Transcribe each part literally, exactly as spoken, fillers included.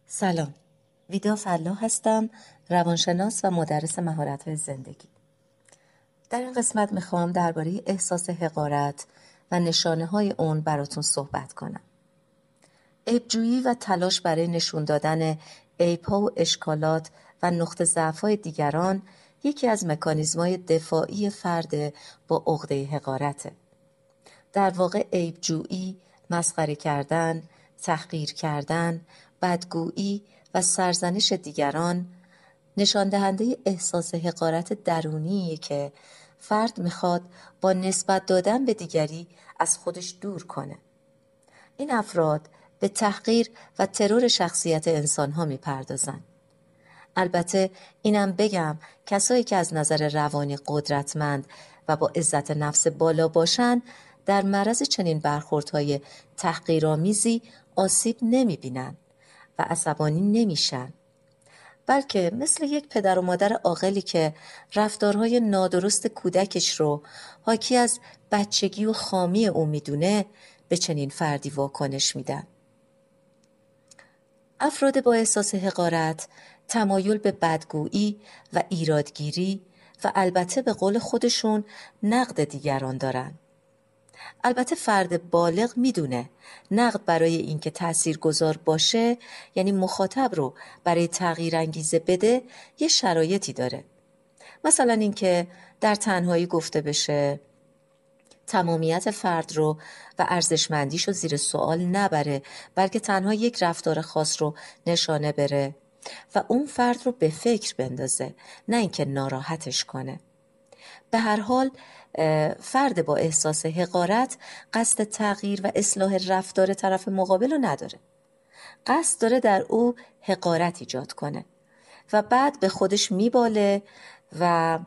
سلام، ویدا فلاح هستم، روانشناس و مدرس مهارت‌های زندگی. در این قسمت میخوام درباره احساس حقارت و نشانه‌های اون براتون صحبت کنم. عیب‌جویی و تلاش برای نشون دادن عیب‌ها و اشکالات و نقطه ضعف‌های دیگران یکی از مکانیزم‌های دفاعی فرد با عقده حقارته. در واقع عیب‌جویی، مسخره کردن، تحقیر کردن، بدگویی و سرزنش دیگران نشان دهنده احساس حقارت درونیه که فرد میخواد با نسبت دادن به دیگری از خودش دور کنه. این افراد به تحقیر و ترور شخصیت انسانها میپردازن. البته اینم بگم کسایی که از نظر روانی قدرتمند و با عزت نفس بالا باشن در معرض چنین برخوردهای تحقیرآمیزی آسیب نمیبینن و عصبانی نمیشن، بلکه مثل یک پدر و مادر عاقلی که رفتارهای نادرست کودکش رو حاکی از بچگی و خامی او میدونه به چنین فردی واکنش میدن. افراد با احساس حقارت تمایل به بدگویی و ایرادگیری و البته به قول خودشون نقد دیگران دارن. البته فرد بالغ میدونه نقد برای اینکه تاثیرگذار باشه، یعنی مخاطب رو برای تغییر انگیزه بده، یه شرایطی داره. مثلا اینکه در تنهایی گفته بشه، تمامیت فرد رو و ارزشمندیش رو زیر سوال نبره، بلکه تنها یک رفتار خاص رو نشانه بره و اون فرد رو به فکر بندازه، نه اینکه ناراحتش کنه. به هر حال فرد با احساس حقارت قصد تغییر و اصلاح رفتار طرف مقابل رو نداره. قصد داره در او حقارت ایجاد کنه و بعد به خودش میباله و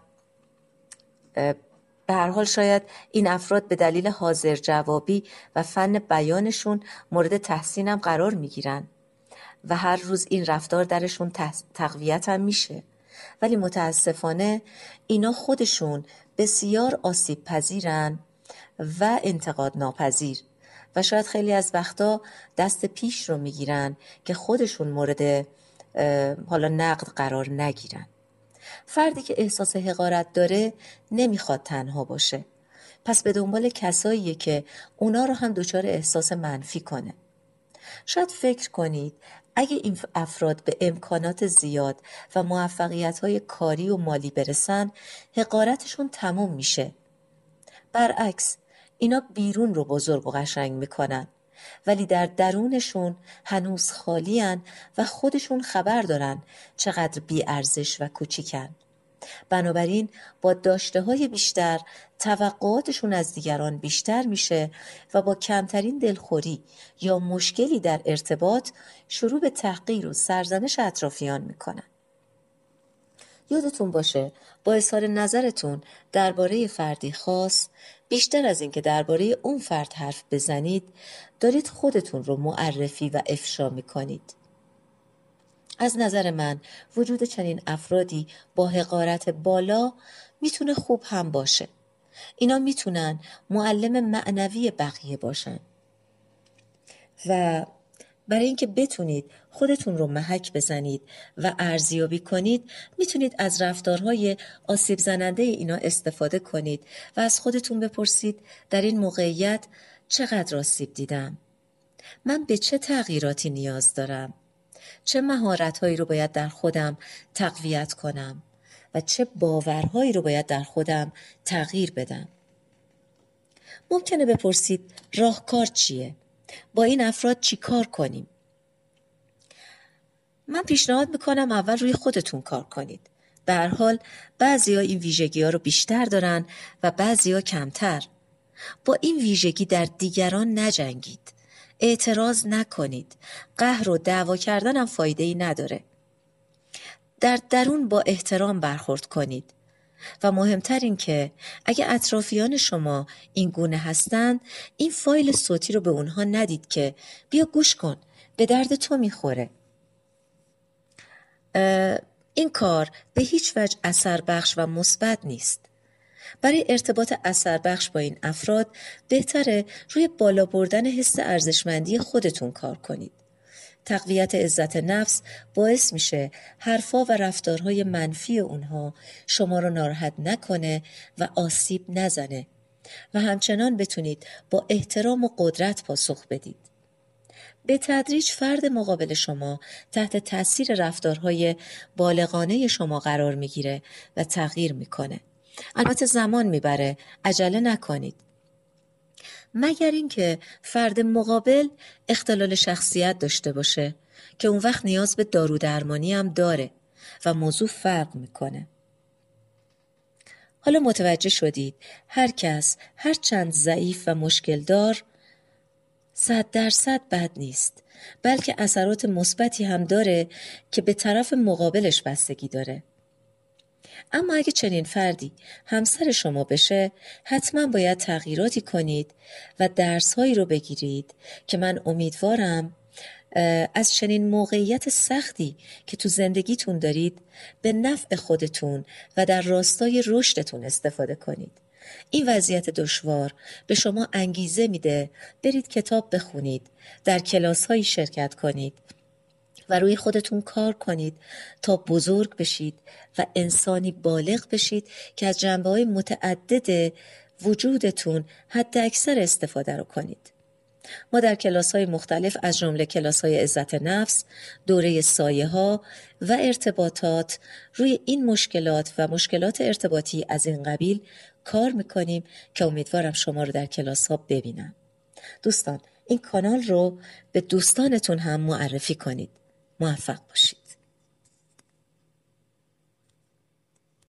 به هر حال شاید این افراد به دلیل حاضر جوابی و فن بیانشون مورد تحسین هم قرار میگیرن و هر روز این رفتار درشون تقویت هم میشه. ولی متاسفانه اینا خودشون بسیار آسیب پذیرن و انتقاد ناپذیر و شاید خیلی از وقتا دست پیش رو میگیرن که خودشون مورد حالا نقد قرار نگیرن. فردی که احساس حقارت داره نمیخواد تنها باشه، پس به دنبال کساییه که اونا رو هم دچار احساس منفی کنه. شاید فکر کنید اگه این افراد به امکانات زیاد و موفقیت‌های کاری و مالی برسن، حقارتشون تموم میشه. برعکس، اینا بیرون رو بزرگ و قشنگ میکنن، ولی در درونشون هنوز خالیان و خودشون خبر دارن چقدر بی‌ارزش و کوچیکن. بنابراین با داشته‌های بیشتر توقعاتشون از دیگران بیشتر میشه و با کمترین دلخوری یا مشکلی در ارتباط شروع به تحقیر و سرزنش اطرافیان میکنن. یادتون باشه با اظهار نظرتون درباره فردی خاص بیشتر از اینکه درباره اون فرد حرف بزنید، دارید خودتون رو معرفی و افشا میکنید. از نظر من وجود چنین افرادی با حقارت بالا میتونه خوب هم باشه. اینا میتونن معلم معنوی بقیه باشن و برای اینکه بتونید خودتون رو محک بزنید و ارزیابی کنید، میتونید از رفتارهای آسیب زننده اینا استفاده کنید و از خودتون بپرسید در این موقعیت چقدر آسیب دیدم؟ من به چه تغییراتی نیاز دارم؟ چه مهارت‌هایی رو باید در خودم تقویت کنم و چه باورهایی رو باید در خودم تغییر بدم؟ ممکنه بپرسید راهکار چیه؟ با این افراد چی کار کنیم؟ من پیشنهاد میکنم اول روی خودتون کار کنید. به هر حال بعضیا این ویژگی ها رو بیشتر دارن و بعضیا کمتر. با این ویژگی در دیگران نجنگید. اعتراض نکنید. قهر و دعوا کردن هم فایده ای نداره. در درون با احترام برخورد کنید. و مهمتر این که اگه اطرافیان شما این گونه هستن، این فایل صوتی رو به اونها ندید که بیا گوش کن، به درد تو میخوره. این کار به هیچ وجه اثر بخش و مثبت نیست. برای ارتباط اثر بخش با این افراد بهتره روی بالا بردن حس ارزشمندی خودتون کار کنید. تقویت عزت نفس باعث میشه حرفا و رفتارهای منفی اونها شما رو ناراحت نکنه و آسیب نزنه و همچنان بتونید با احترام و قدرت پاسخ بدید. به تدریج فرد مقابل شما تحت تاثیر رفتارهای بالغانه شما قرار میگیره و تغییر میکنه. البته زمان میبره، عجله نکنید. مگر اینکه فرد مقابل اختلال شخصیت داشته باشه که اون وقت نیاز به دارو درمانی هم داره و موضوع فرق میکنه. حالا متوجه شدید هر کس هر چند ضعیف و مشکل دار صد درصد بد نیست، بلکه اثرات مثبتی هم داره که به طرف مقابلش بستگی داره. اما اگه چنین فردی همسر شما بشه، حتما باید تغییراتی کنید و درسهایی رو بگیرید که من امیدوارم از چنین موقعیت سختی که تو زندگیتون دارید به نفع خودتون و در راستای رشدتون استفاده کنید. این وضعیت دشوار به شما انگیزه میده برید کتاب بخونید، در کلاس‌هایی شرکت کنید و روی خودتون کار کنید تا بزرگ بشید و انسانی بالغ بشید که از جنبه‌های متعدد وجودتون حد اکثر استفاده رو کنید. ما در کلاس‌های مختلف از جمله کلاس‌های عزت نفس، دوره سایه‌ها و ارتباطات روی این مشکلات و مشکلات ارتباطی از این قبیل کار میکنیم که امیدوارم شما رو در کلاس‌ها ببینم. دوستان این کانال رو به دوستانتون هم معرفی کنید. موفق باشید.